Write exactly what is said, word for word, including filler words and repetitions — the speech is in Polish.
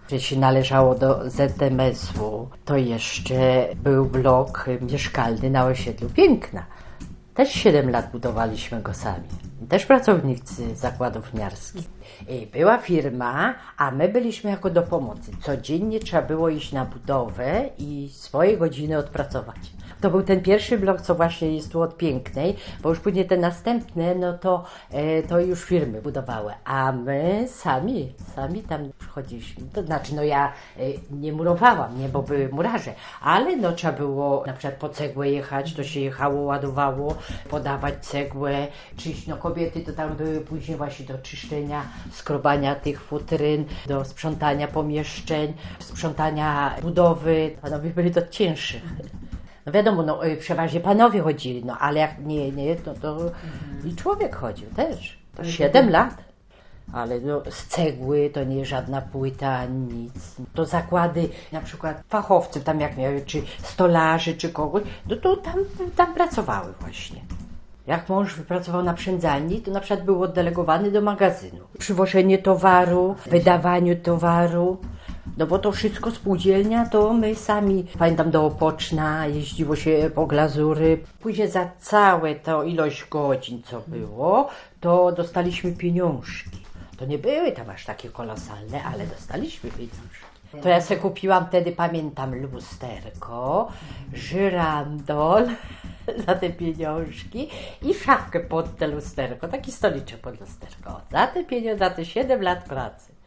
że się należało do Z M S-u, to jeszcze był blok mieszkalny na osiedlu Piękna. Też siedem lat budowaliśmy go sami. Też pracownicy zakładów winiarskich. Była firma, a my byliśmy jako do pomocy. Codziennie trzeba było iść na budowę i swoje godziny odpracować. To był ten pierwszy blok, co właśnie jest tu od Pięknej, bo już później te następne, no to, e, to już firmy budowały, a my sami, sami tam przychodziliśmy. To znaczy, no ja e, nie murowałam, nie, bo były murarze, ale no trzeba było na przykład po cegłę jechać, to się jechało, ładowało, podawać cegłę, czyść, no kobiety to tam były później właśnie do czyszczenia, skrobania tych futryn, do sprzątania pomieszczeń, sprzątania budowy. Panowie byli to cięższy. No wiadomo, no przeważnie panowie chodzili, no ale jak nie, nie, no to mhm. i człowiek chodził też. To siedem lat. Ale no, z cegły to nie żadna płyta, nic. To zakłady, na przykład fachowcy tam jak miały, czy stolarzy, czy kogoś, no to tam, tam pracowały właśnie. Jak mąż wypracował na przędzalni, to na przykład był oddelegowany do magazynu. Przywożenie towaru, wydawaniu towaru. No bo to wszystko spółdzielnia, to my sami, pamiętam do Opoczna, jeździło się po glazury. Później za całe to ilość godzin, co było, to dostaliśmy pieniążki. To nie były tam aż takie kolosalne, ale dostaliśmy pieniążki. To ja sobie kupiłam wtedy, pamiętam, lusterko, żyrandol za te pieniążki i szafkę pod te lusterko, taki stoliczek pod lusterko. Za te pieniądze, za te siedem lat pracy.